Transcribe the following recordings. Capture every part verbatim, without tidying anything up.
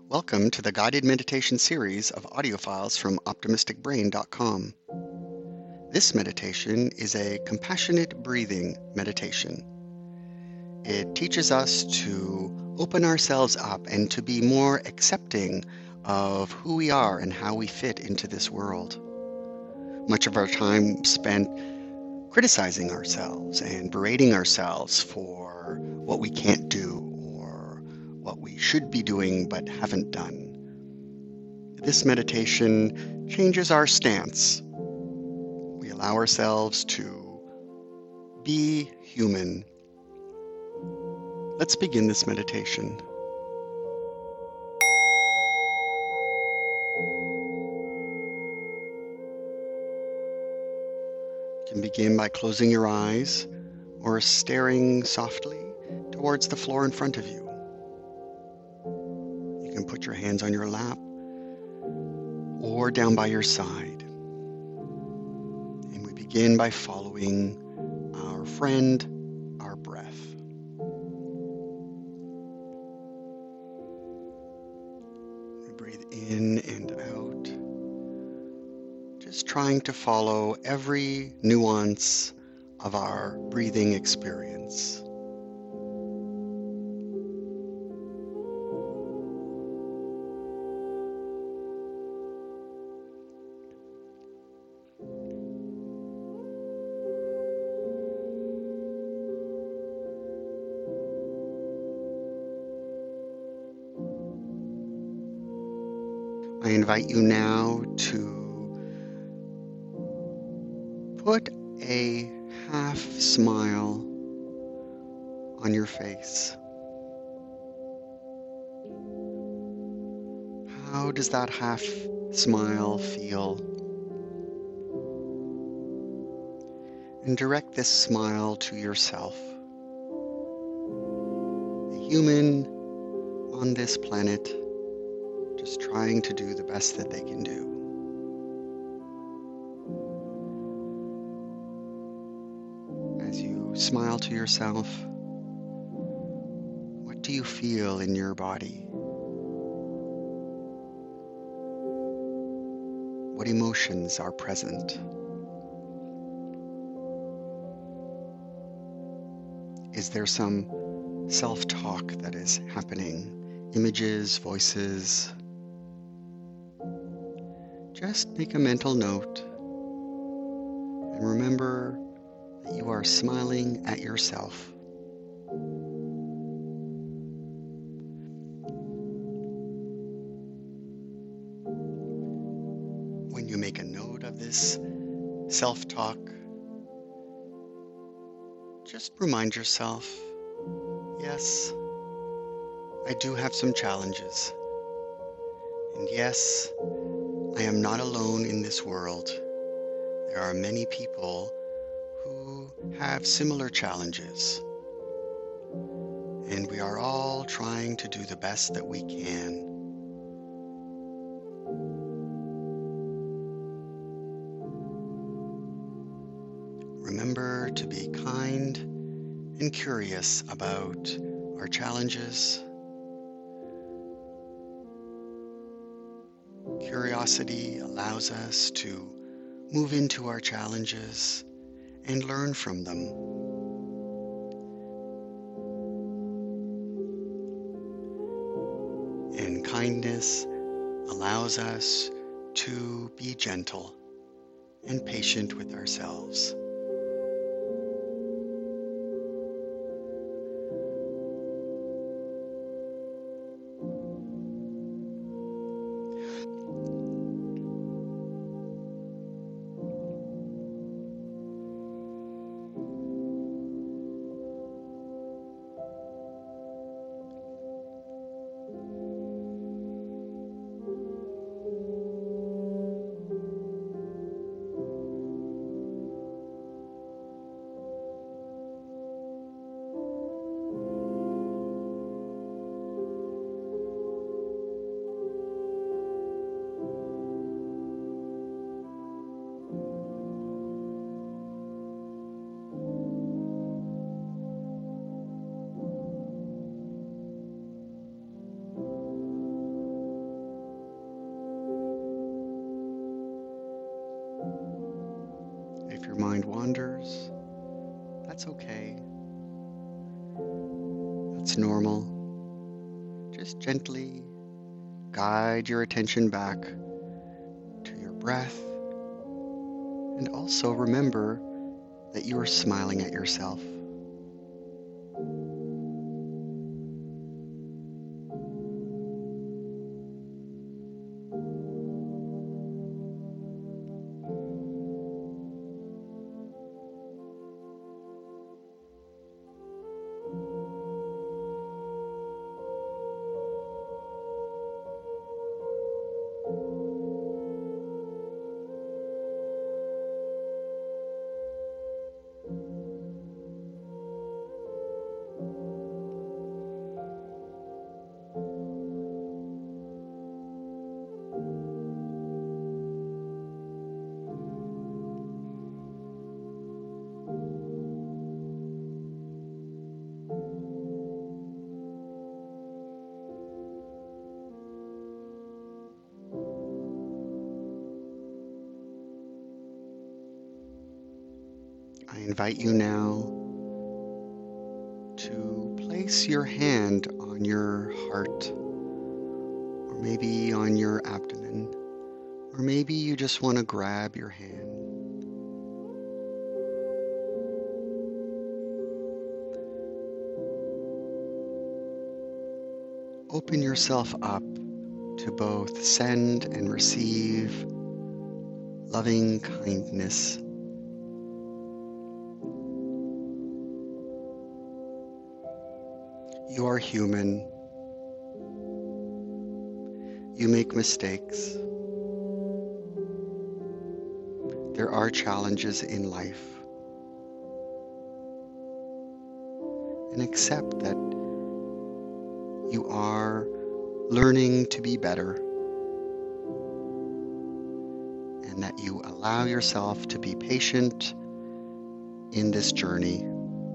Welcome to the guided meditation series of audio files from optimistic brain dot com. This meditation is a compassionate breathing meditation. It teaches us to open ourselves up and to be more accepting of who we are and how we fit into this world. Much of our time spent criticizing ourselves and berating ourselves for what we can't do or what we should be doing but haven't done. This meditation changes our stance. We allow ourselves to be human. Let's begin this meditation. You can begin by closing your eyes or staring softly towards the floor in front of you. You can put your hands on your lap or down by your side. And we begin by following our friend, our breath. We breathe in and out, just trying to follow every nuance of our breathing experience. I invite you now to put a half smile on your face. How does that half smile feel? And direct this smile to yourself, a human on this planet, just trying to do the best that they can do. As you smile to yourself, what do you feel in your body? What emotions are present? Is there some self-talk that is happening? Images, voices? Just make a mental note and remember that you are smiling at yourself. When you make a note of this self-talk, just remind yourself, yes, I do have some challenges. And yes, I am not alone in this world. There are many people who have similar challenges. And we are all trying to do the best that we can. Remember to be kind and curious about our challenges. Curiosity allows us to move into our challenges and learn from them. And kindness allows us to be gentle and patient with ourselves. mind wanders, that's okay. That's normal. Just gently guide your attention back to your breath, and also remember that you are smiling at yourself. I invite you now to place your hand on your heart, or maybe on your abdomen, or maybe you just want to grab your hand. Open yourself up to both send and receive loving kindness. You are human. You make mistakes. There are challenges in life. And accept that you are learning to be better, and that you allow yourself to be patient in this journey.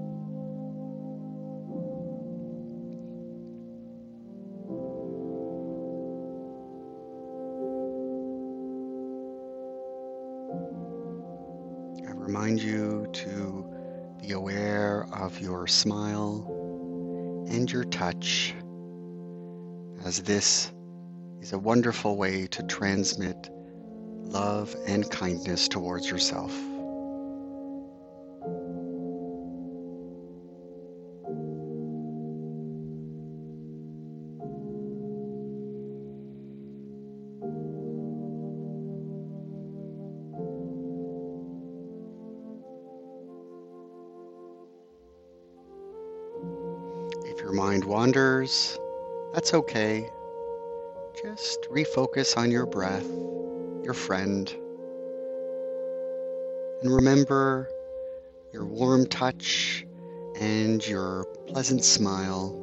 I remind you to be aware of your smile and your touch, as this is a wonderful way to transmit love and kindness towards yourself. If your mind wanders, that's okay. Just refocus on your breath, your friend, and remember your warm touch and your pleasant smile.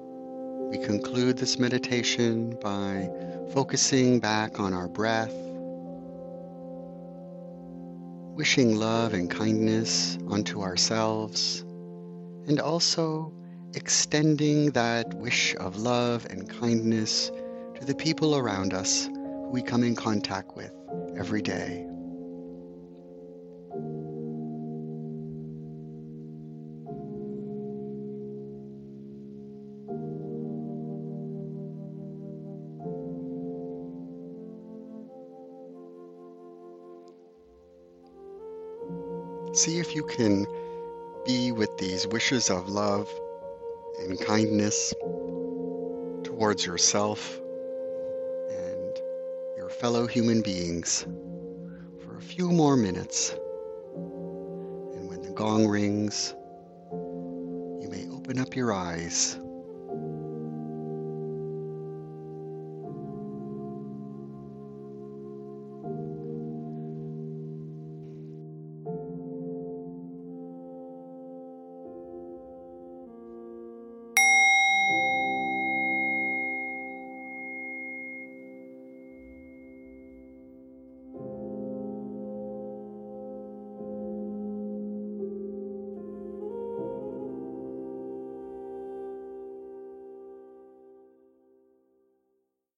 We conclude this meditation by focusing back on our breath wishing love and kindness onto ourselves, and also extending that wish of love and kindness to the people around us who we come in contact with every day. See if you can be with these wishes of love and kindness towards yourself and your fellow human beings for a few more minutes. And when the gong rings, you may open up your eyes